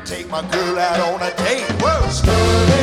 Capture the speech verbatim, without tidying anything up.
take my girl out on a date. Whoa, study